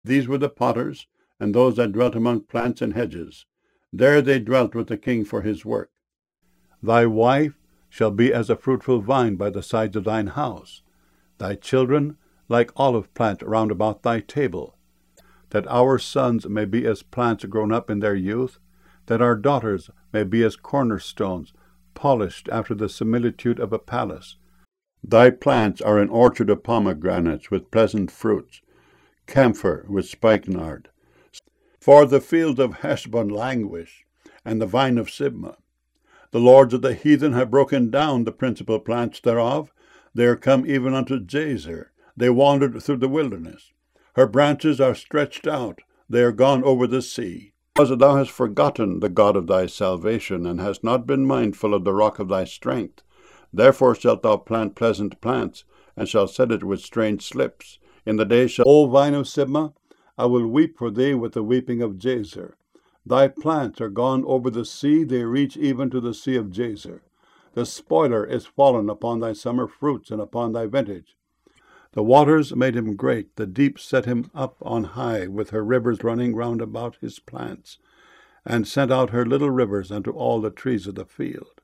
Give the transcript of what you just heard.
These were the potters, and those that dwelt among plants and hedges. There they dwelt with the king for his work. Thy wife shall be as a fruitful vine by the sides of thine house, thy children like olive plant round about thy table, that our sons may be as plants grown up in their youth, that our daughters may be as cornerstones, polished after the similitude of a palace. Thy plants are an orchard of pomegranates with pleasant fruits, camphor with spikenard. For the fields of Heshbon languish, and the vine of Sibmah. The lords of the heathen have broken down the principal plants thereof. They are come even unto Jazer. They wandered through the wilderness. Her branches are stretched out. They are gone over the sea. Because thou hast forgotten the God of thy salvation, and hast not been mindful of the rock of thy strength. Therefore shalt thou plant pleasant plants, and shalt set it with strange slips. In the day shall, O vine of Sibmah, I will weep for thee with the weeping of Jazer. Thy plants are gone over the sea, they reach even to the sea of Jazer. The spoiler is fallen upon thy summer fruits and upon thy vintage. The waters made him great, the deep set him up on high, with her rivers running round about his plants, and sent out her little rivers unto all the trees of the field.